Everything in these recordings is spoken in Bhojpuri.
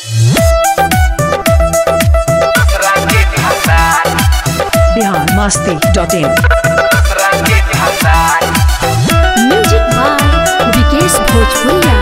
biharmasti.in म्यूजिक बाय विकेश भोजपुरिया।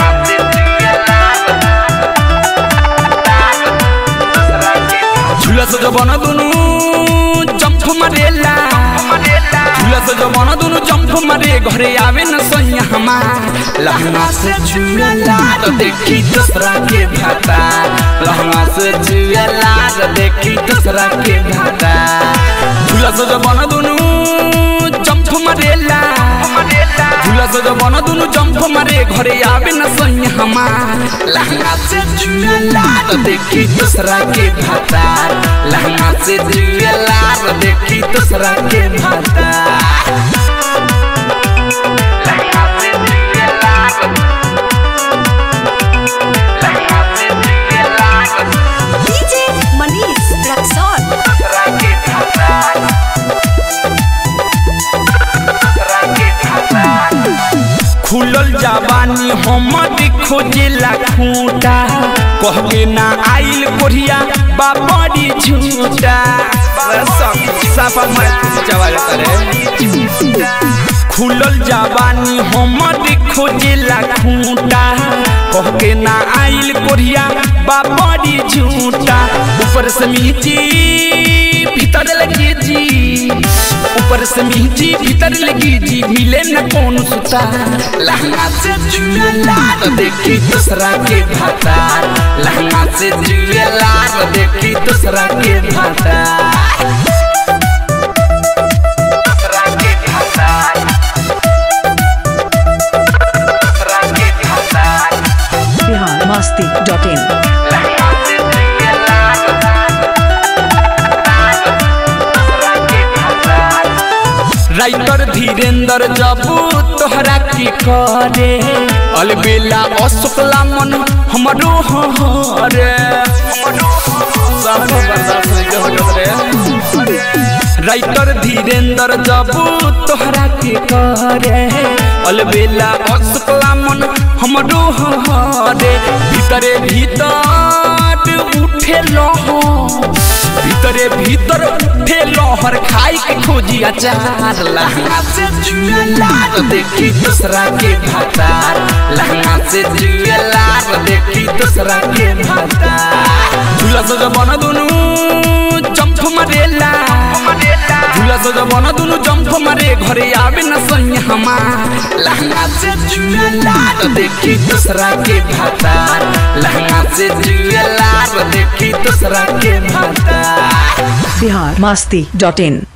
झूला से जवाना दोनों जंप मारेला, झूला से जवाना दोनों जंप मारे घरे आवे न सैया हमार लहंगा से झूला तो देखी दूसरा के भाता, लहंगा से झूला तो देखी दूसरा के भाता। झूला से जवाना दोनों जंप मारेला, झूला से जवाना दोनों जंप मारे घरे आवे न सैया हमार लहंगा से झूला तो देखी दूसरा के भाता, लहंगा से झूला तो देखी दूसरा के भाता। लहंगा से झूला लहंगा से झूला डीजे मनीष रक्सौल। दूसरा के भाता, दूसरा के भाता। खुलल जवानी हमर खोजेला खूंटा, कह के ना आइल कोरिया बाबरी झूठा साफा मत जवाल करे। खुलल जवानी हमर खोजेला खूंटा, कह के ना आइल कोरिया बाबरी झूठा। ऊपर से मीठी भीतर लगी जी, ऊपर से मीठी भीतर लगी जी, मिले न कौन सुता लहंगा से झूला तो देखी दूसरा के भाता, लहंगा से झूला तो देखी दूसरा के भाता। दूसरा के भाता, दूसरा के भाता। biharmasti.in लहंगा से झूला राइटर धीरेन्द्र जबू तोहरा की करे, अलबेला अशोकला मन हमरो हरे। राइटर धीरेन्द्र जबू तोहरा की करे, अलबेला अशोकला मन हमरो हरे। भीतरे भीतर उठे लहो, भीतरे भीतर उठे लहर खाई के खोजी अचार लहंगा से झूला तो देखी दूसरा के भाता, लहंगा से झूला तो देखी दूसरा के भाता। झूला से जवाना दोनों जंप मारेला, झूला से जवाना दोनों जंप मारे घरे आवे न सैया हमार लहंगा से झूला तो देखी दूसरा के भाता, लहंगा से झूला तो देखी दूसरा के भाता। biharmasti.in